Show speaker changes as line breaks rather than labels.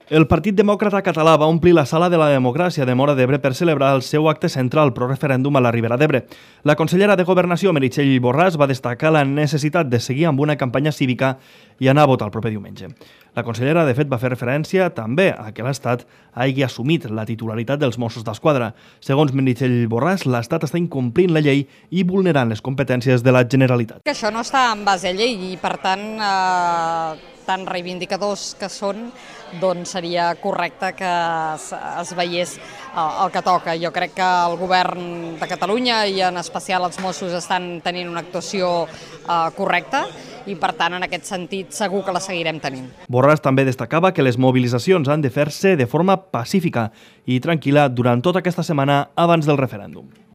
El Partit Demòcrata Català va omplir la Sala de la Democràcia de Móra d'Ebre per celebrar el seu acte central pro-referèndum a la Ribera d'Ebre. La consellera de Governació, Meritxell Borràs, va destacar la necessitat de seguir amb una campanya cívica i anar a votar el proper diumenge. La consellera, de fet, va fer referència també a que l'Estat hagi assumit la titularitat dels Mossos d'Esquadra. Segons Meritxell Borràs, l'Estat està incomplint la llei i vulnerant les competències de la Generalitat.
Que això no està en base a llei i, per tant, tan reivindicadors que són, doncs seria correcte que es veiés el que toca. Jo crec que el govern de Catalunya i en especial els Mossos estan tenint una actuació correcta i, per tant, en aquest sentit, segur que la seguirem tenint.
Borràs també destacava que les mobilitzacions han de fer-se de forma pacífica i tranquil·la durant tota aquesta setmana abans del referèndum.